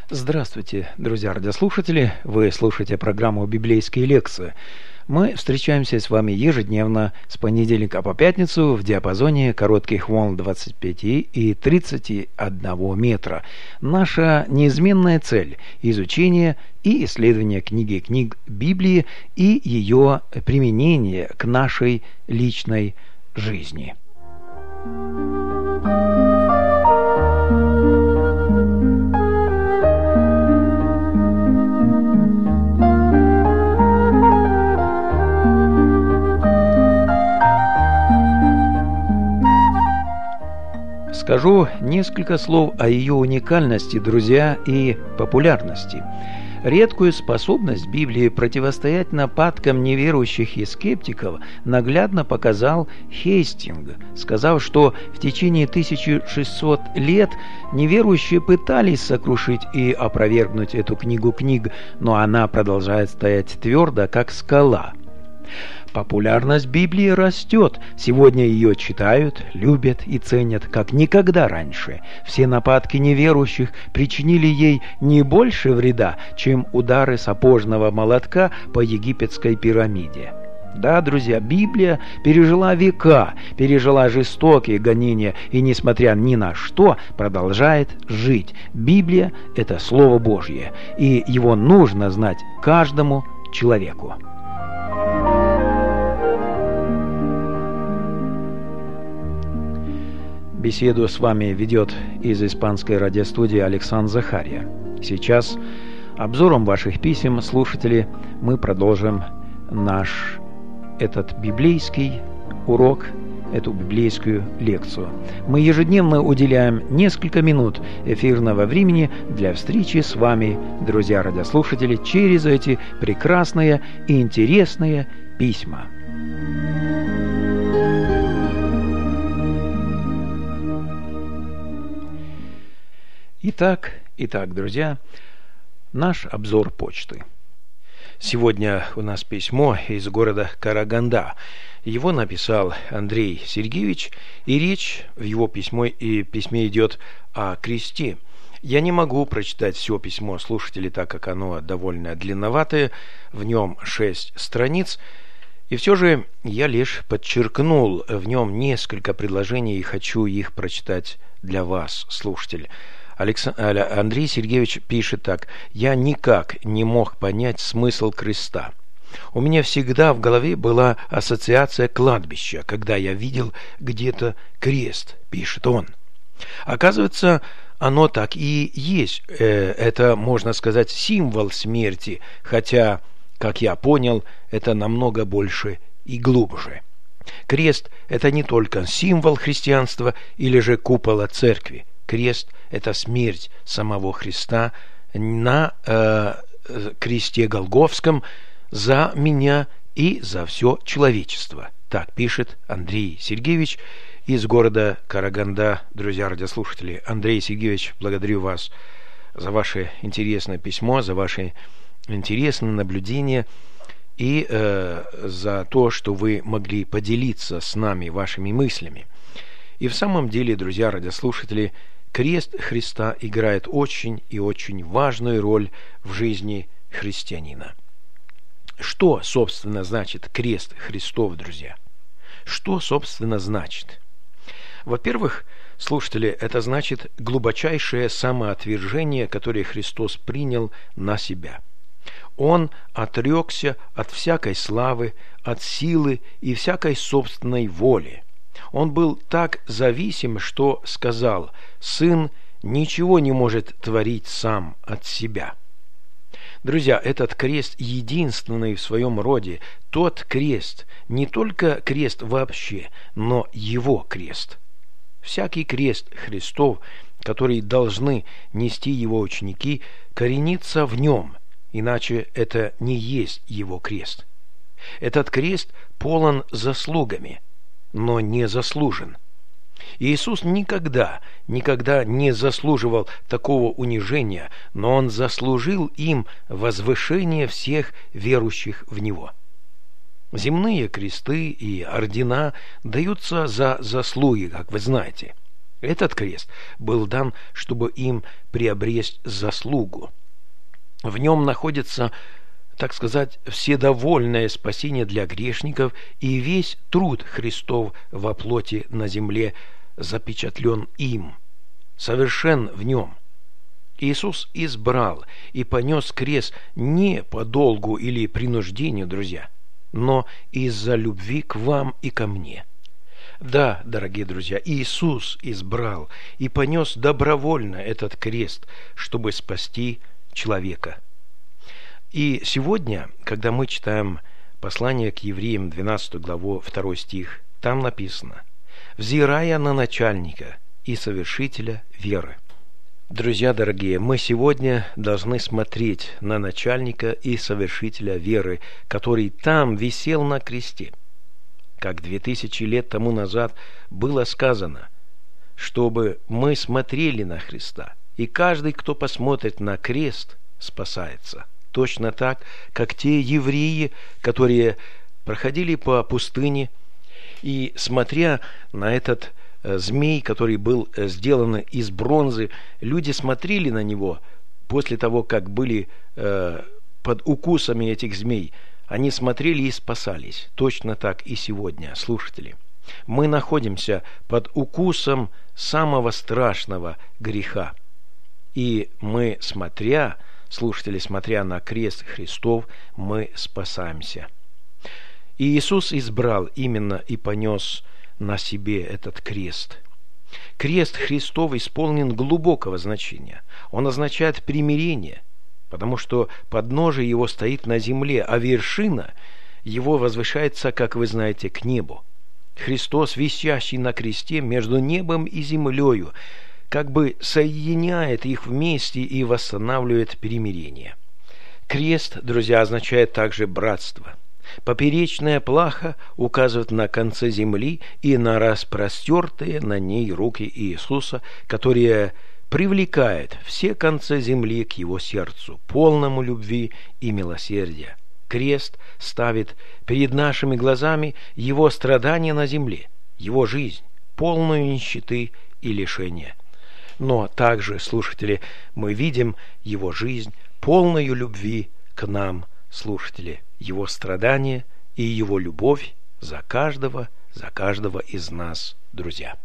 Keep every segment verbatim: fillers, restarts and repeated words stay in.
Здравствуйте, друзья радиослушатели! Вы слушаете программу «Библейские лекции». Мы встречаемся с вами ежедневно с понедельника по пятницу в диапазоне коротких волн двадцать пять и тридцать один метра. Наша неизменная цель – изучение и исследование книги книг Библии и ее применение к нашей личной жизни. Скажу несколько слов о ее уникальности, друзья, и популярности. Редкую способность Библии противостоять нападкам неверующих и скептиков наглядно показал Хейстинг, сказав, что в течение тысячи шестисот лет неверующие пытались сокрушить и опровергнуть эту книгу книг, но она продолжает стоять твердо, как скала. Популярность Библии растет. Сегодня ее читают, любят и ценят, как никогда раньше. Все нападки неверующих причинили ей не больше вреда, чем удары сапожного молотка по египетской пирамиде. Да, друзья, Библия пережила века, пережила жестокие гонения и, несмотря ни на что, продолжает жить. Библия – это Слово Божье, и его нужно знать каждому человеку. Беседу с вами ведет из испанской радиостудии Александр Захария. Сейчас обзором ваших писем, слушатели, мы продолжим наш этот библейский урок, эту библейскую лекцию. Мы ежедневно уделяем несколько минут эфирного времени для встречи с вами, друзья радиослушатели, через эти прекрасные и интересные письма. Итак, итак, друзья, наш обзор почты. Сегодня у нас письмо из города Караганда. Его написал Андрей Сергеевич, и речь в его письме, и письме идет о кресте. Я не могу прочитать все письмо слушателей, так как оно довольно длинноватое, в нем шесть страниц, и все же я лишь подчеркнул в нем несколько предложений и хочу их прочитать для вас, слушатель. Александр, Андрей Сергеевич пишет так: «Я никак не мог понять смысл креста. У меня всегда в голове была ассоциация кладбища, когда я видел где-то крест», пишет он. Оказывается, оно так и есть. Это, можно сказать, символ смерти, хотя, как я понял, это намного больше и глубже. Крест – это не только символ христианства или же купола церкви. Крест – это смерть самого Христа на э, кресте Голгофском за меня и за все человечество. Так пишет Андрей Сергеевич из города Караганда. Друзья радиослушатели, Андрей Сергеевич, благодарю вас за ваше интересное письмо, за ваши интересные наблюдения и э, за то, что вы могли поделиться с нами вашими мыслями. И в самом деле, друзья радиослушатели, крест Христа играет очень и очень важную роль в жизни христианина. Что, собственно, значит крест Христов, друзья? Что, собственно, значит? Во-первых, слушатели, это значит глубочайшее самоотвержение, которое Христос принял на себя. Он отрекся от всякой славы, от силы и всякой собственной воли. Он был так зависим, что сказал: «Сын ничего не может творить сам от себя». Друзья, этот крест единственный в своем роде. Тот крест, не только крест вообще, но его крест. Всякий крест Христов, который должны нести его ученики, коренится в нем, иначе это не есть его крест. Этот крест полон заслугами, но не заслужен. Иисус никогда, никогда не заслуживал такого унижения, но Он заслужил им возвышение всех верующих в Него. Земные кресты и ордена даются за заслуги, как вы знаете. Этот крест был дан, чтобы им приобрести заслугу. В нем находится, так сказать, вседовольное спасение для грешников, и весь труд Христов во плоти на земле запечатлен им, совершен в нем. Иисус избрал и понес крест не по долгу или принуждению, друзья, но из-за любви к вам и ко мне. Да, дорогие друзья, Иисус избрал и понес добровольно этот крест, чтобы спасти человека. И сегодня, когда мы читаем послание к евреям, двенадцатую главу, второй стих, там написано: «Взирая на начальника и совершителя веры». Друзья дорогие, мы сегодня должны смотреть на начальника и совершителя веры, который там висел на кресте. Как две тысячи лет тому назад было сказано, чтобы мы смотрели на Христа, и каждый, кто посмотрит на крест, спасается. Точно так, как те евреи, которые проходили по пустыне, и смотря на этот змей, который был сделан из бронзы, люди смотрели на него после того, как были э, под укусами этих змей. Они смотрели и спасались. Точно так и сегодня, слушатели. Мы находимся под укусом самого страшного греха. И мы, смотря, слушатели, смотря на крест Христов, мы спасаемся. И Иисус избрал именно и понес на себе этот крест. Крест Христов исполнен глубокого значения. Он означает примирение, потому что подножие его стоит на земле, а вершина его возвышается, как вы знаете, к небу. Христос, висящий на кресте между небом и землею, как бы соединяет их вместе и восстанавливает примирение. Крест, друзья, означает также братство. Поперечная плаха указывает на конце земли и на распростертые на ней руки Иисуса, которые привлекают все концы земли к его сердцу, полному любви и милосердия. Крест ставит перед нашими глазами его страдания на земле, его жизнь, полную нищеты и лишения. Но также, слушатели, мы видим его жизнь, полную любви к нам, слушатели, его страдания и его любовь за каждого, за каждого из нас, друзья.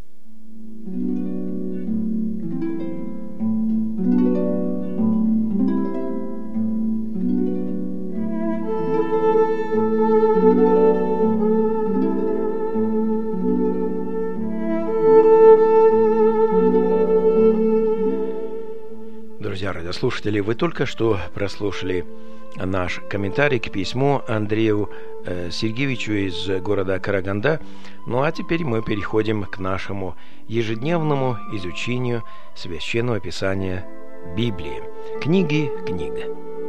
Друзья радиослушатели, вы только что прослушали наш комментарий к письму Андрею э, Сергеевичу из города Караганда. Ну а теперь мы переходим к нашему ежедневному изучению Священного Писания Библии. Книги книга.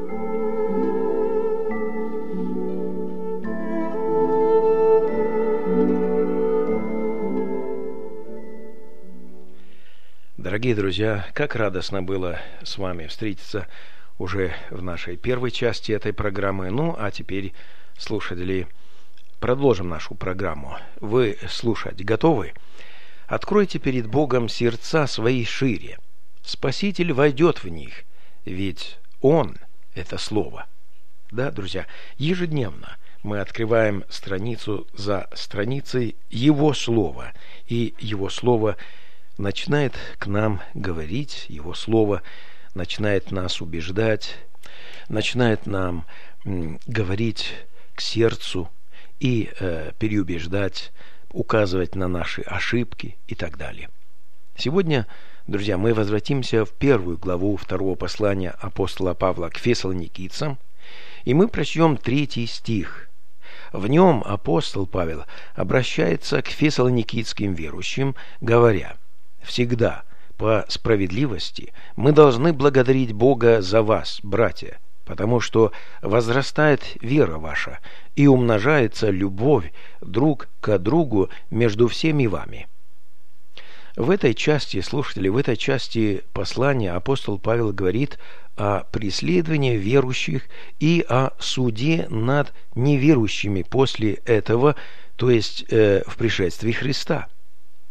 Дорогие друзья, как радостно было с вами встретиться уже в нашей первой части этой программы. Ну, а теперь, слушатели, продолжим нашу программу. Вы слушать готовы? Откройте перед Богом сердца свои шире. Спаситель войдет в них, ведь Он – это Слово. Да, друзья, ежедневно мы открываем страницу за страницей Его Слова, и Его Слово начинает к нам говорить, Его Слово начинает нас убеждать, начинает нам м, говорить к сердцу и э, переубеждать, указывать на наши ошибки и так далее. Сегодня, друзья, мы возвратимся в первую главу второго послания апостола Павла к фессалоникийцам, и мы прочтем третий стих. В нем апостол Павел обращается к фессалоникийским верующим, говоря: «Всегда по справедливости мы должны благодарить Бога за вас, братья, потому что возрастает вера ваша и умножается любовь друг к другу между всеми вами». В этой части, слушатели, в этой части послания апостол Павел говорит о преследовании верующих и о суде над неверующими после этого, то есть э, в пришествии Христа.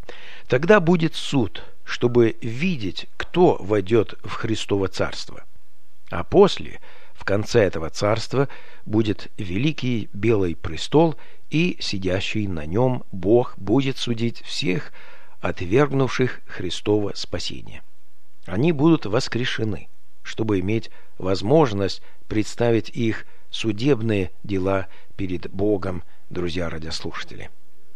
Тогда будет суд, чтобы видеть, кто войдет в Христово царство. А после, в конце этого царства, будет великий белый престол, и сидящий на нем Бог будет судить всех, отвергнувших Христово спасение. Они будут воскрешены, чтобы иметь возможность представить их судебные дела перед Богом, друзья радиослушатели.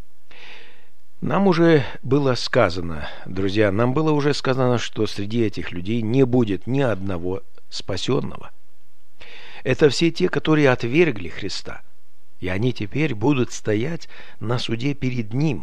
Нам уже было сказано, друзья, нам было уже сказано, что среди этих людей не будет ни одного спасенного. Это все те, которые отвергли Христа, и они теперь будут стоять на суде перед Ним.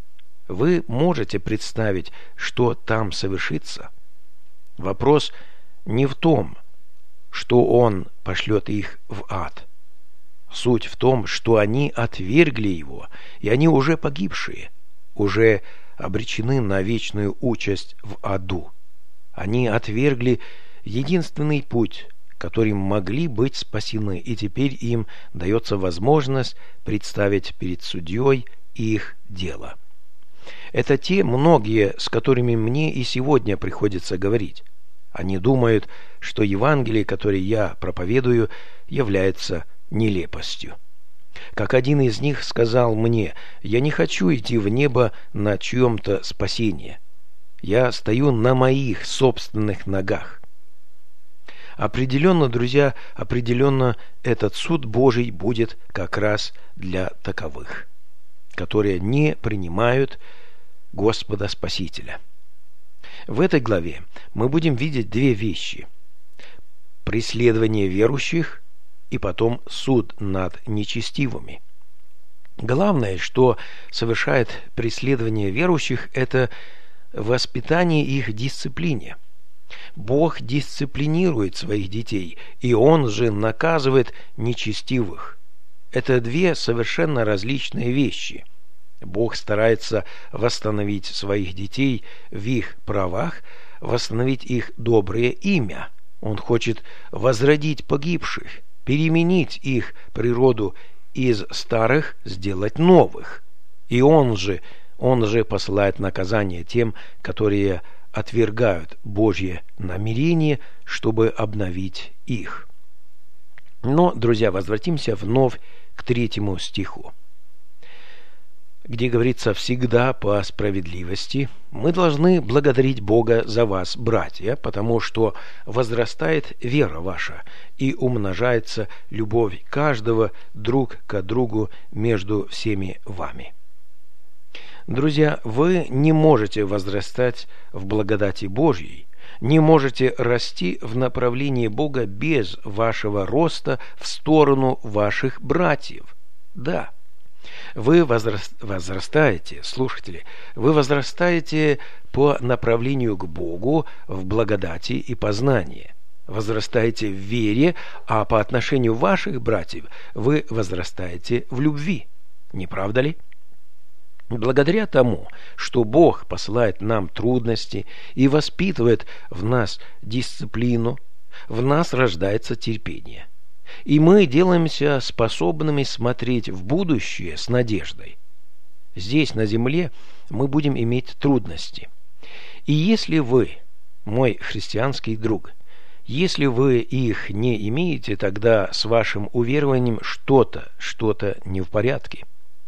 Вы можете представить, что там совершится? Вопрос не в том, что Он пошлет их в ад. Суть в том, что они отвергли Его, и они уже погибшие, уже обречены на вечную участь в аду. Они отвергли единственный путь, которым могли быть спасены, и теперь им дается возможность представить перед судьей их дело. Это те многие, с которыми мне и сегодня приходится говорить. Они думают, что Евангелие, которое я проповедую, является нелепостью. Как один из них сказал мне: «Я не хочу идти в небо на чьем-то спасении. Я стою на моих собственных ногах». Определенно, друзья, определенно этот суд Божий будет как раз для таковых, которые не принимают Господа Спасителя. В этой главе мы будем видеть две вещи: преследование верующих и потом суд над нечестивыми. Главное, что совершает преследование верующих, это воспитание их дисциплине. Бог дисциплинирует своих детей, и Он же наказывает нечестивых. Это две совершенно различные вещи. Бог старается восстановить своих детей в их правах, восстановить их доброе имя. Он хочет возродить погибших, переменить их природу, из старых сделать новых. И Он же, Он же посылает наказание тем, которые отвергают Божье намерение, чтобы обновить их. Но, друзья, возвратимся вновь к третьему стиху, где говорится: «Всегда по справедливости мы должны благодарить Бога за вас, братья, потому что возрастает вера ваша и умножается любовь каждого друг к другу между всеми вами». Друзья, вы не можете возрастать в благодати Божьей, не можете расти в направлении Бога без вашего роста в сторону ваших братьев. Да, вы возрастаете, слушатели, вы возрастаете по направлению к Богу в благодати и познании. Возрастаете в вере, а по отношению ваших братьев вы возрастаете в любви. Не правда ли? Благодаря тому, что Бог посылает нам трудности и воспитывает в нас дисциплину, в нас рождается терпение. И мы делаемся способными смотреть в будущее с надеждой. Здесь, на земле, мы будем иметь трудности. И если вы, мой христианский друг, если вы их не имеете, тогда с вашим уверованием что-то, что-то не в порядке.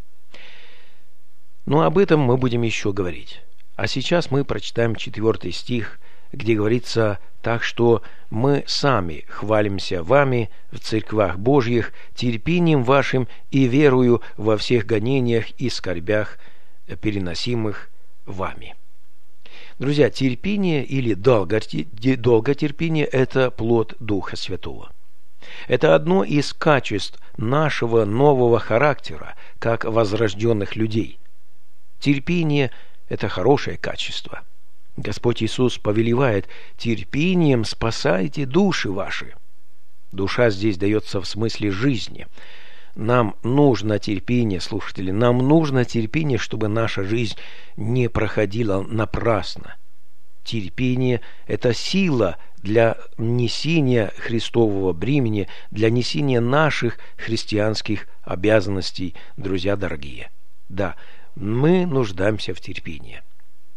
Но об этом мы будем еще говорить. А сейчас мы прочитаем четвертый стих, где говорится: «Так что мы сами хвалимся вами в церквах Божьих терпением вашим и верою во всех гонениях и скорбях, переносимых вами». Друзья, терпение или долготерпение – это плод Духа Святого. Это одно из качеств нашего нового характера, как возрожденных людей. Терпение – это хорошее качество. Господь Иисус повелевает: терпением спасайте души ваши. Душа здесь дается в смысле жизни. Нам нужно терпение, слушатели, нам нужно терпение, чтобы наша жизнь не проходила напрасно. Терпение – это сила для несения Христового бремени, для несения наших христианских обязанностей, друзья дорогие. Да, мы нуждаемся в терпении.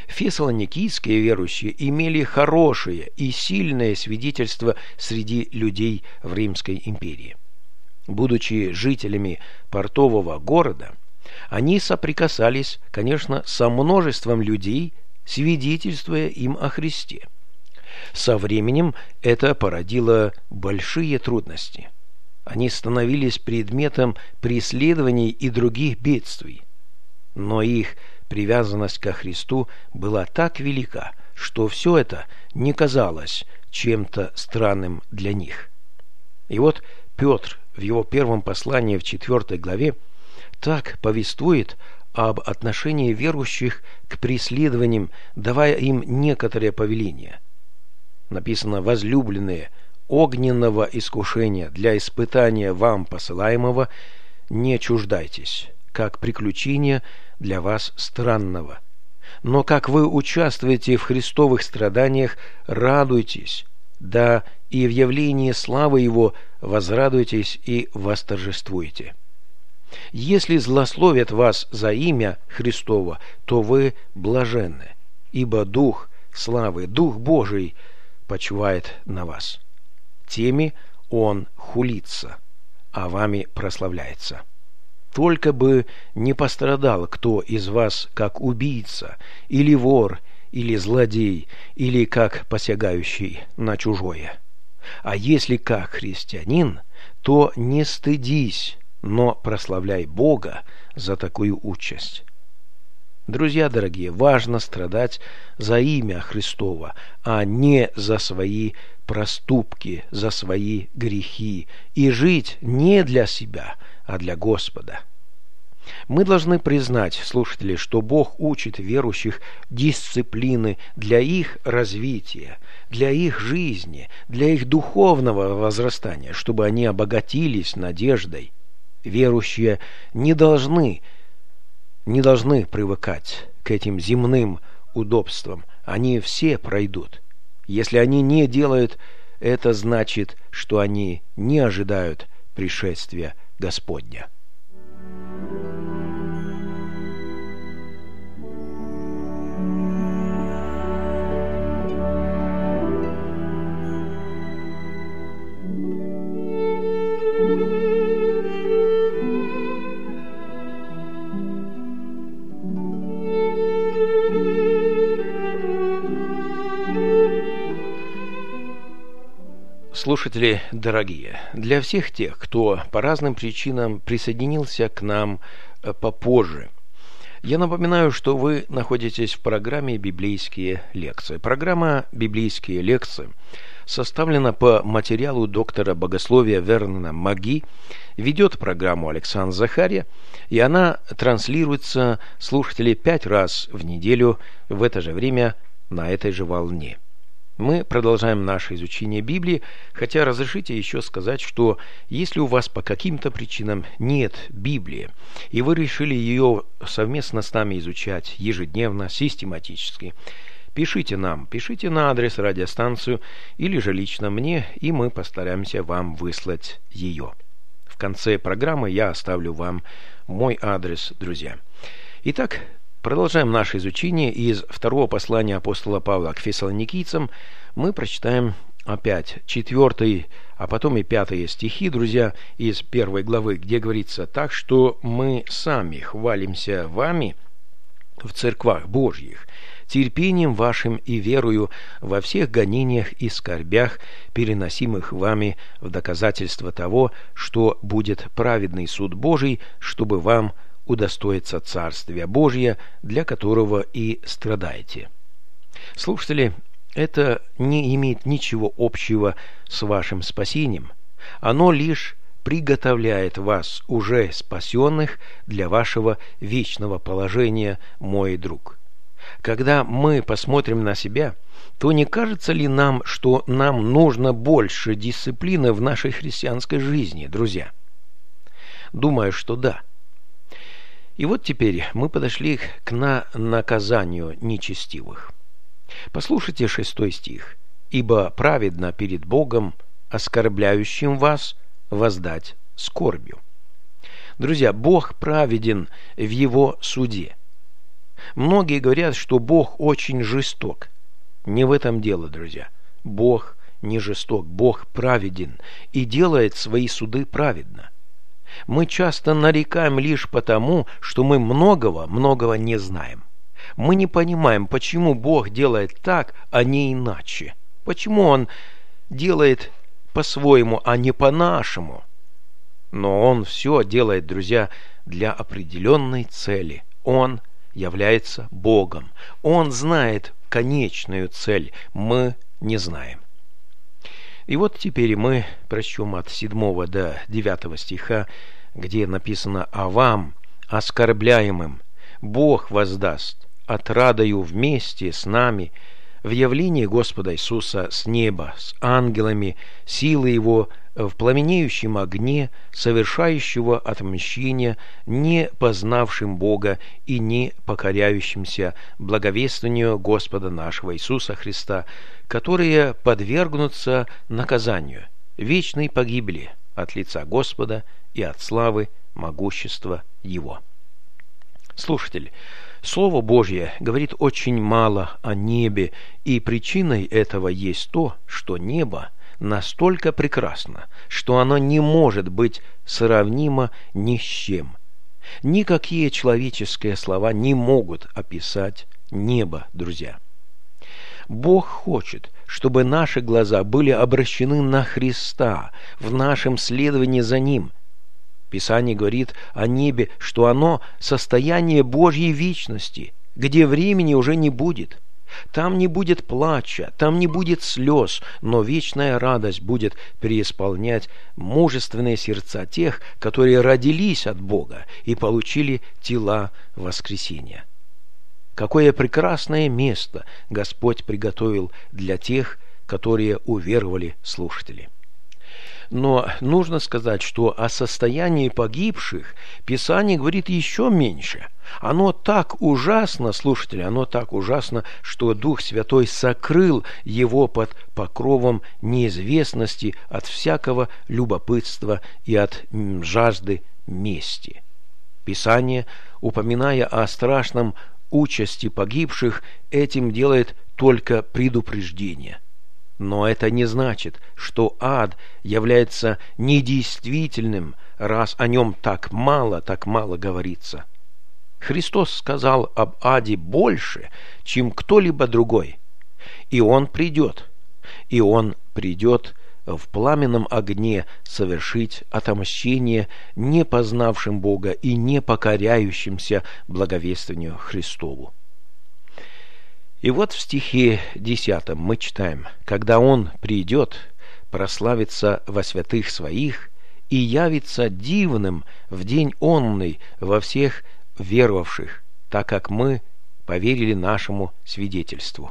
Фессалоникийские верующие имели хорошее и сильное свидетельство среди людей в Римской империи. Будучи жителями портового города, они соприкасались, конечно, со множеством людей, свидетельствуя им о Христе. Со временем это породило большие трудности. Они становились предметом преследований и других бедствий. Но их привязанность ко Христу была так велика, что все это не казалось чем-то странным для них. И вот Петр в его первом послании в четвертой главе так повествует об отношении верующих к преследованиям, давая им некоторые повеления. Написано: «Возлюбленные, огненного искушения для испытания вам посылаемого не чуждайтесь, как приключения для вас странного. Но как вы участвуете в христовых страданиях, радуйтесь, да и в явлении славы Его возрадуйтесь и восторжествуйте. Если злословят вас за имя Христово, то вы блаженны, ибо Дух славы, Дух Божий почивает на вас. Теми Он хулится, а вами прославляется. Только бы не пострадал кто из вас как убийца, или вор, или злодей, или как посягающий на чужое. А если как христианин, то не стыдись, но прославляй Бога за такую участь». Друзья дорогие, важно страдать за имя Христово, а не за свои проступки, за свои грехи, и жить не для себя, а для Господа. Мы должны признать, слушатели, что Бог учит верующих дисциплины для их развития, для их жизни, для их духовного возрастания, чтобы они обогатились надеждой. Верующие не должны, не должны привыкать к этим земным удобствам. Они все пройдут. Если они не делают, это значит, что они не ожидают пришествия Господня. Слушатели дорогие, для всех тех, кто по разным причинам присоединился к нам попозже, я напоминаю, что вы находитесь в программе «Библейские лекции». Программа «Библейские лекции» составлена по материалу доктора богословия Вернона Маги, ведет программу Александр Захарья, и она транслируется, слушатели, пять раз в неделю в это же время на этой же волне. Мы продолжаем наше изучение Библии, хотя разрешите еще сказать, что если у вас по каким-то причинам нет Библии, и вы решили ее совместно с нами изучать ежедневно, систематически, пишите нам, пишите на адрес радиостанцию или же лично мне, и мы постараемся вам выслать ее. В конце программы я оставлю вам мой адрес, друзья. Итак, продолжаем наше изучение. Из второго послания апостола Павла к фессалоникийцам мы прочитаем опять четвертый, а потом и пятые стихи, друзья, из первой главы, где говорится: «Так что мы сами хвалимся вами в церквах Божьих, терпением вашим и верою во всех гонениях и скорбях, переносимых вами в доказательство того, что будет праведный суд Божий, чтобы вам удостоиться Царствия Божия, для которого и страдаете». Слушатели, это не имеет ничего общего с вашим спасением. Оно лишь приготовляет вас, уже спасенных, для вашего вечного положения, мой друг. Когда мы посмотрим на себя, то не кажется ли нам, что нам нужно больше дисциплины в нашей христианской жизни, друзья? Думаю, что да. И вот теперь мы подошли к на наказанию нечестивых. Послушайте шестой стих. «Ибо праведно перед Богом, оскорбляющим вас, воздать скорбью». Друзья, Бог праведен в Его суде. Многие говорят, что Бог очень жесток. Не в этом дело, друзья. Бог не жесток, Бог праведен и делает свои суды праведно. Мы часто нарекаем лишь потому, что мы многого, многого не знаем. Мы не понимаем, почему Бог делает так, а не иначе. Почему Он делает по-своему, а не по-нашему. Но Он все делает, друзья, для определенной цели. Он является Богом. Он знает конечную цель. Мы не знаем. И вот теперь мы прочтем от седьмого до девятого стиха, где написано: «А вам, оскорбляемым, Бог воздаст отрадою вместе с нами в явлении Господа Иисуса с неба, с ангелами, силы Его в пламенеющем огне, совершающего отмщение не познавшим Бога и не покоряющимся благовествованию Господа нашего Иисуса Христа, которые подвергнутся наказанию, вечной погибели от лица Господа и от славы могущества Его». Слушатель, Слово Божье говорит очень мало о небе, и причиной этого есть то, что небо настолько прекрасно, что оно не может быть сравнимо ни с чем. Никакие человеческие слова не могут описать небо, друзья. Бог хочет, чтобы наши глаза были обращены на Христа в нашем следовании за Ним. Писание говорит о небе, что оно состояние Божьей вечности, где времени уже не будет. Там не будет плача, там не будет слез, но вечная радость будет преисполнять мужественные сердца тех, которые родились от Бога и получили тела воскресения. Какое прекрасное место Господь приготовил для тех, которые уверовали, слушатели. Но нужно сказать, что о состоянии погибших Писание говорит еще меньше. Оно так ужасно, слушатели, оно так ужасно, что Дух Святой сокрыл его под покровом неизвестности от всякого любопытства и от жажды мести. Писание, упоминая о страшном участи погибших, этим делает только предупреждение. Но это не значит, что ад является недействительным, раз о нем так мало, так мало говорится. Христос сказал об аде больше, чем кто-либо другой. И Он придет, и Он придет в пламенном огне совершить отомщение не познавшим Бога и не покоряющимся благовествованию Христову. И вот в стихе десятом мы читаем: «Когда Он придет, прославится во святых Своих и явится дивным в день онный во всех веровавших, так как мы поверили нашему свидетельству».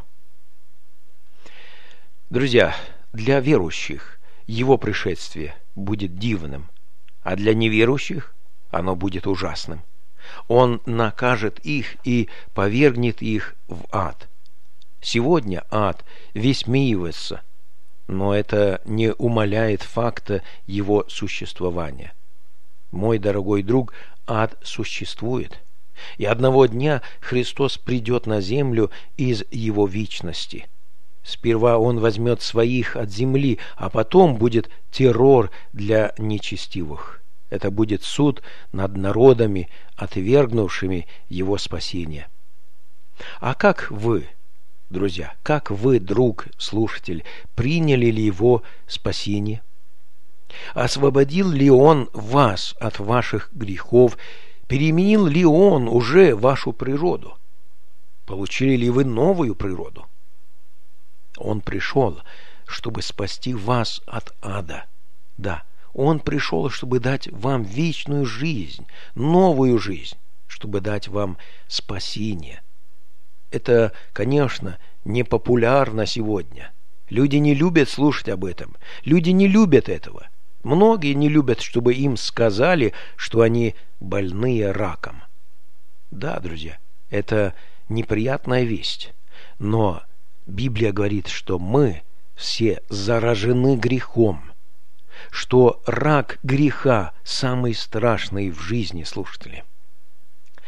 Друзья, для верующих Его пришествие будет дивным, а для неверующих оно будет ужасным. Он накажет их и повергнет их в ад. Сегодня ад высмеивается, но это не умаляет факта его существования. Мой дорогой друг, ад существует, и одного дня Христос придет на землю из его вечности. Сперва Он возьмет своих от земли, а потом будет террор для нечестивых. Это будет суд над народами, отвергнувшими Его спасение. А как вы, друзья, как вы, друг, слушатель, приняли ли Его спасение? Освободил ли Он вас от ваших грехов? Переменил ли Он уже вашу природу? Получили ли вы новую природу? Он пришел, чтобы спасти вас от ада. Да, Он пришел, чтобы дать вам вечную жизнь, новую жизнь, чтобы дать вам спасение. Это, конечно, не популярно сегодня. Люди не любят слушать об этом. Люди не любят этого. Многие не любят, чтобы им сказали, что они больные раком. Да, друзья, это неприятная весть. Но Библия говорит, что мы все заражены грехом, что рак греха самый страшный в жизни, слушатели.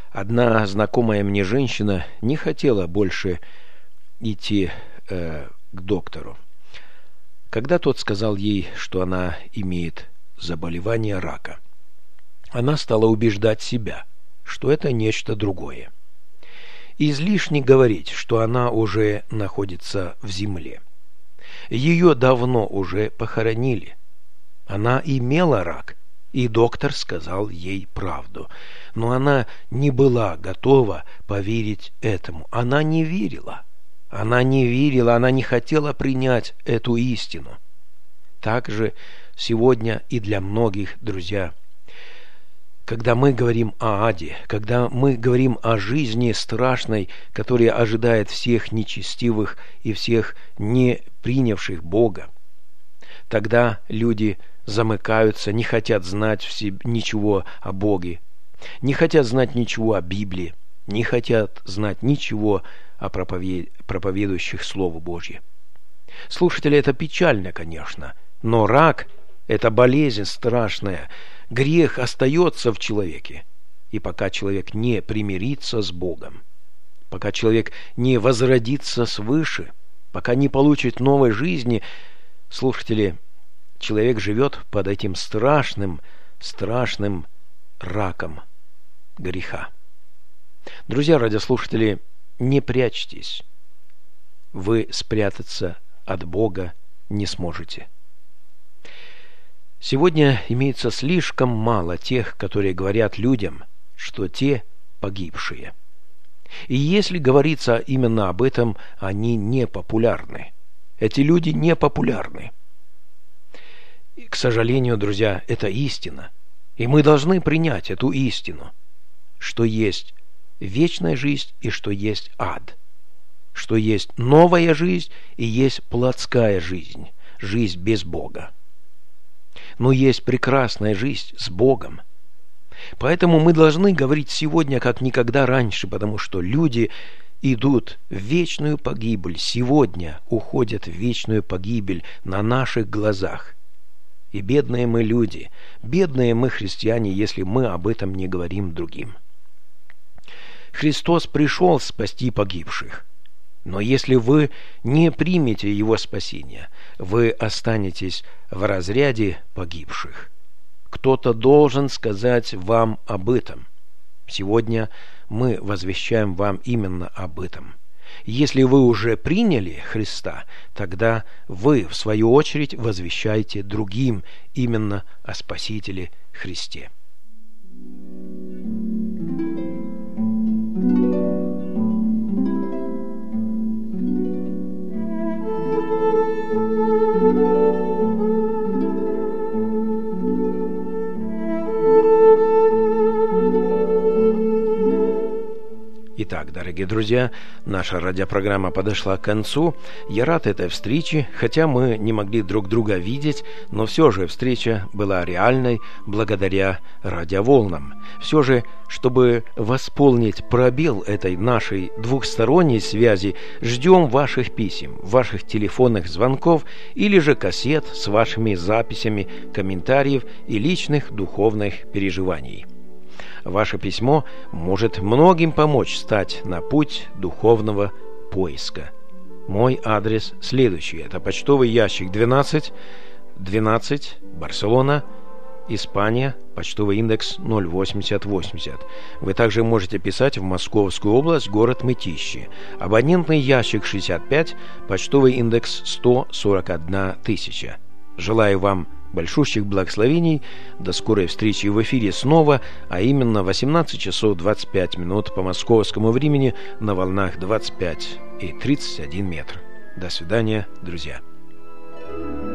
Одна знакомая мне женщина не хотела больше идти э, к доктору, когда тот сказал ей, что она имеет заболевание рака. Она стала убеждать себя, что это нечто другое. Излишне говорить, что она уже находится в земле. Ее давно уже похоронили. Она имела рак, и доктор сказал ей правду. Но она не была готова поверить этому. Она не верила. Она не верила, она не хотела принять эту истину. Так же сегодня и для многих, друзья. Когда мы говорим о аде, когда мы говорим о жизни страшной, которая ожидает всех нечестивых и всех не принявших Бога, тогда люди замыкаются, не хотят знать в себе ничего о Боге, не хотят знать ничего о Библии, не хотят знать ничего о проповед... проповедующих Слово Божье. Слушатели, это печально, конечно, но рак – это болезнь страшная. Грех остается в человеке. И пока человек не примирится с Богом, пока человек не возродится свыше, пока не получит новой жизни, слушатели, человек живет под этим страшным, страшным раком греха. Друзья, радиослушатели, не прячьтесь. Вы спрятаться от Бога не сможете. Сегодня имеется слишком мало тех, которые говорят людям, что те погибшие. И если говорится именно об этом, они не популярны. Эти люди не популярны. И, к сожалению, друзья, это истина. И мы должны принять эту истину, что есть вечная жизнь и что есть ад, что есть новая жизнь и есть плотская жизнь, жизнь без Бога. Но есть прекрасная жизнь с Богом. Поэтому мы должны говорить сегодня как никогда раньше, потому что люди идут в вечную погибель, сегодня уходят в вечную погибель на наших глазах. И бедные мы люди, бедные мы христиане, если мы об этом не говорим другим. Христос пришел спасти погибших. Но если вы не примете Его спасения, вы останетесь в разряде погибших. Кто-то должен сказать вам об этом. Сегодня мы возвещаем вам именно об этом. Если вы уже приняли Христа, тогда вы, в свою очередь, возвещаете другим именно о Спасителе Христе. Итак, дорогие друзья, наша радиопрограмма подошла к концу. Я рад этой встрече, хотя мы не могли друг друга видеть, но все же встреча была реальной благодаря радиоволнам. Все же, чтобы восполнить пробел этой нашей двухсторонней связи, ждем ваших писем, ваших телефонных звонков или же кассет с вашими записями, комментариев и личных духовных переживаний. Ваше письмо может многим помочь стать на путь духовного поиска. Мой адрес следующий. Это почтовый ящик двенадцать, двенадцать, Барселона, Испания, почтовый индекс ноль восемьдесят восемьдесят. Вы также можете писать в Московскую область, город Мытищи. Абонентный ящик шестьдесят пять, почтовый индекс сто сорок одна тысяча. Желаю вам большущих благословений. До скорой встречи в эфире снова, а именно восемнадцать часов двадцать пять минут по московскому времени на волнах двадцать пять и тридцать один метр. До свидания, друзья.